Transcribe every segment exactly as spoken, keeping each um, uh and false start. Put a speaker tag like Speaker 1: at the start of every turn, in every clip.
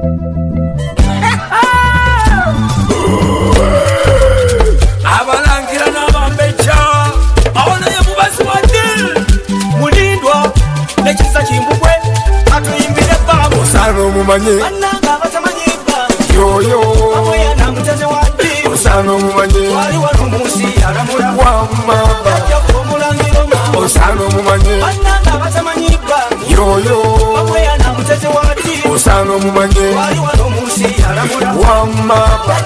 Speaker 1: abalangira n'abambeja abona yemubazi wadde mulindwa nekisa kimbugwe atuyimbire babo osano mumanye ananga batamanyi babo yoyo amoya na muteze wadde osano mumanye wali wano musi alamula wamma osano mumanye ananga batamanyi babo yoyo amoya na muteze wadde osano mumanye wali wano musi alamula wamma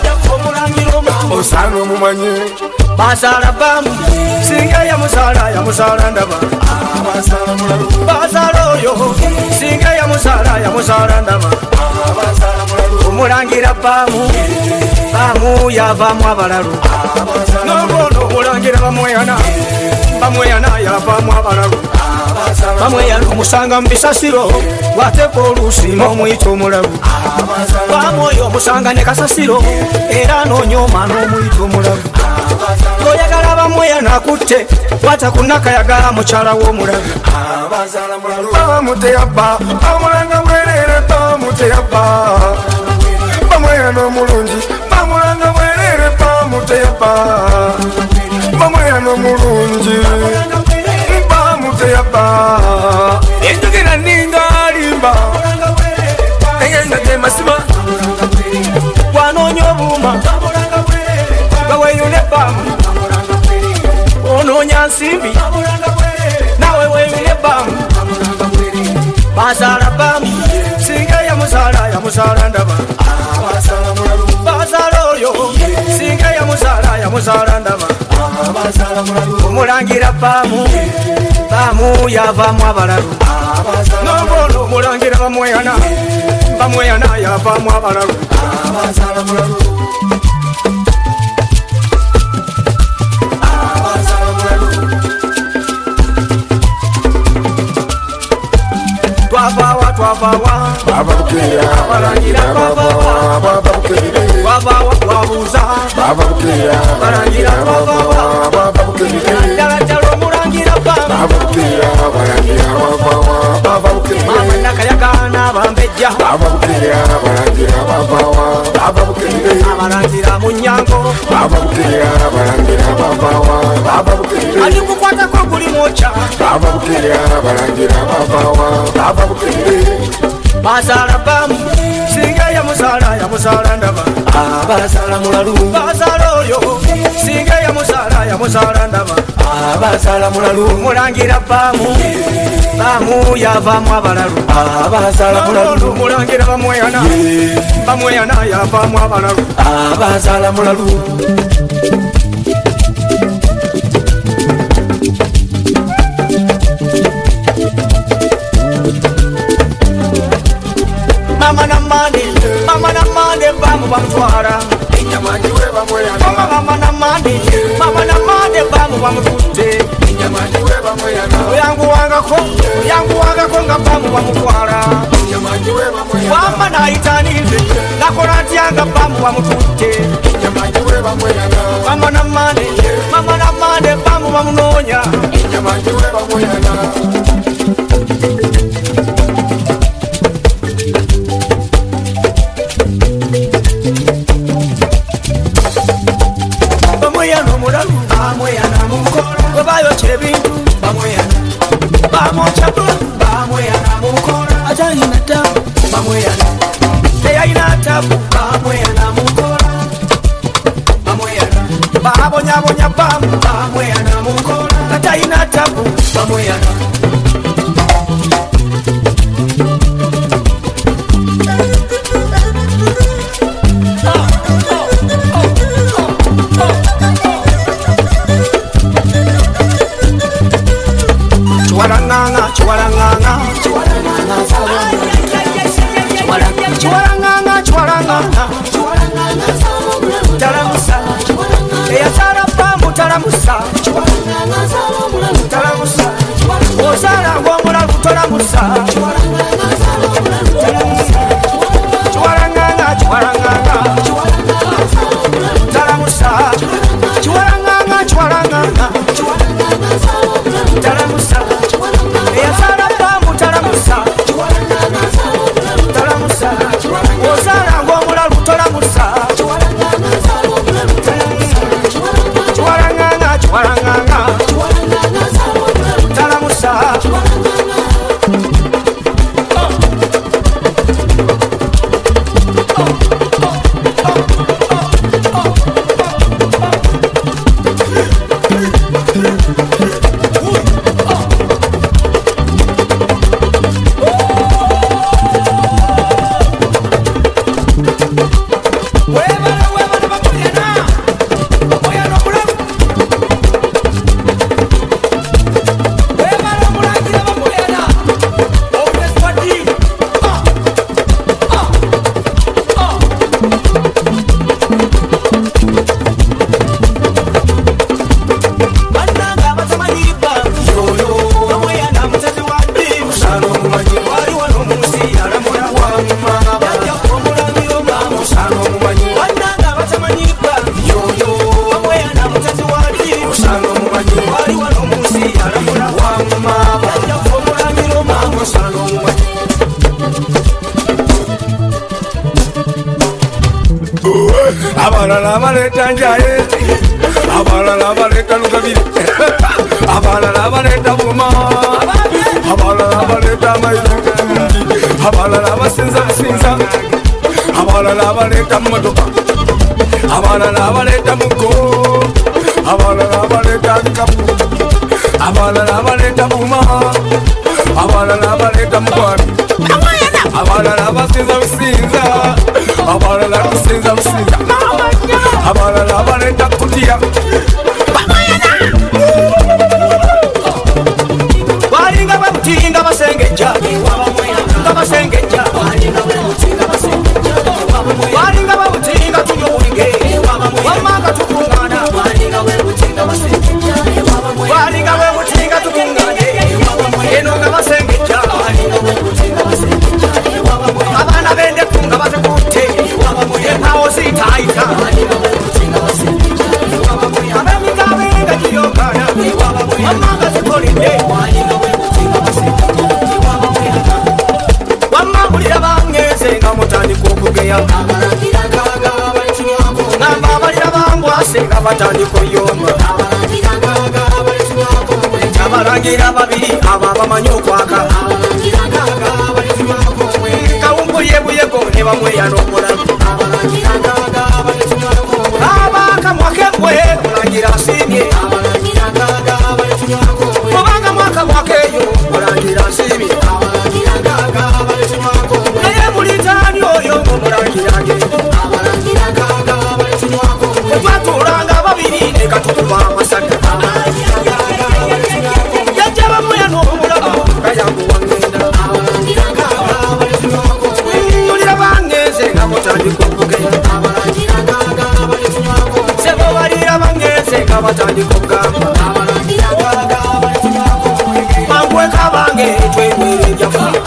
Speaker 1: osano mumanye basala bamu singa ya musala ya musala ndaba abasala mulalu basala oyo singa ya musala ya musala ndaba abasala mulalu umulangira bamu bamu yavamu abalalu nobono umulangira bamweyana bamweyana yavamu abalalu bamweyana omusanga mubisasiro watepa oluusi n'omuyita omulalu bamu oyo omusanga ne kasasiro era n'onyoma n'omuyita omulalu oyagala bamweyana akutte wata kunakayagala mukyala w'omulalu bamuteyabba bamulanga bwerere bamuteyabba bamweyana omulungi bamulanga bwerere bamuteyabba bamweyana omulungi bamuteyabba enjogera ninga alimba eyenga gemasima wanoonya obuuma baweyune bamu onoonya nsimbi nawe weyune bamu basala bamu singa yamusala yamusala ndaba basala oyo singa yamusala yamusala ndaba umulangira bamu bamu yavamu abalalu nobono umulangira bamweyana bamweyana yavamu abalalu Wabawa, wabawa, babukira, barangira, wabawa, babukira, wabawa, wabuza, babukira, barangira, wabawa, babukira, dala dala murangira, babukira, barangira, wabawa, babukira, mama nakayagana bambeja, babukira, barangira, wabawa, babukira, barangira munyango, babukira, barangira, wabawa, babukira, ali kukwata ko kuli mocha, babukira, barangira, wabawa, basala bamu singa ya musala ya musala ndaba abasala mulalu basala oyo singa ya musala ya musala ndaba abasala mulalu mulangira bamu bamu yavamu abalalu abasala mulalu mulangira bamweyana bamweyana yavamu abalalu abasala mulalu Mama na mande, mama na mande, bamu bamutwara. Inyama jiwe bamweyana. Mama na mande, mama na mande, bamu bamutute. Inyama jiwe bamweyana. Yangu wanga ko, yangu wanga ko nga bamu bamutwara. Inyama jiwe bamweyana. Mama na itanize, nakorati yanga bamu bamutute. Inyama jiwe bamweyana. Mama na mande, mama na mande, bamu bamunonya. Inyama jiwe bamweyana. Bayo chebintu bamweyana bamochapa bamweyana mukora atayina tabu bamweyana teyayina tabu bamweyana mukora bamweyana babonya bonya bam bamweyana mukora atayina tabu bamweyana Chuaranganga, chuaranganga, chuaranganga, chuaranganga, chuaranganga, taramusa, eya tarapamu taramusa, taramusa, osara ngomula taramusa, chuaranganga, chuaranganga, taramusa, chuaranganga, chuaranganga, taramusa. Taramusa, taramusa, abalala baleta njaye, abalala baleta lugabire, abalala baleta buma, abalala baleta mayungi, abalala basinza businza, abalala baleta motoka, abalala baleta muko, abalala baleta bikapu, abalala baleta buma, abalala baleta mukwami, abalala basinza businza, abalala businza businza, abalala baleta kutiya. Walinga bamutinga basengeja, nga basengeja, walinga bamutinga tunyuwinge, wamanga tukungana, walinga wemutinga tukungane, eno nga basengeja, abana bende kunga batekute, empawo zitaita, abemikabenga giyokana, wamanga zikolide, wamabulira bangeze nga mutandika okugeya, ngamba abalira bambwase nga batandika oyomba, abalangira babiri abo abamanyi okwaka, kawumbuyebuyego ne bamweya n'omulamu, abakamwa kebwe mulangira asiimye, obanga mwakamwa keyo mulangira asiimye, naye mulitaani oyo ng'omulangirage, twatuulanga babiri ne katukuba amasaka, jajja bamweya n'omulamu gayanguwa ngenda, mulira bangeze nga mutandika okugeya, sebo balira bangeze nga batandika okugamba, bangweka bange twebwere jafu,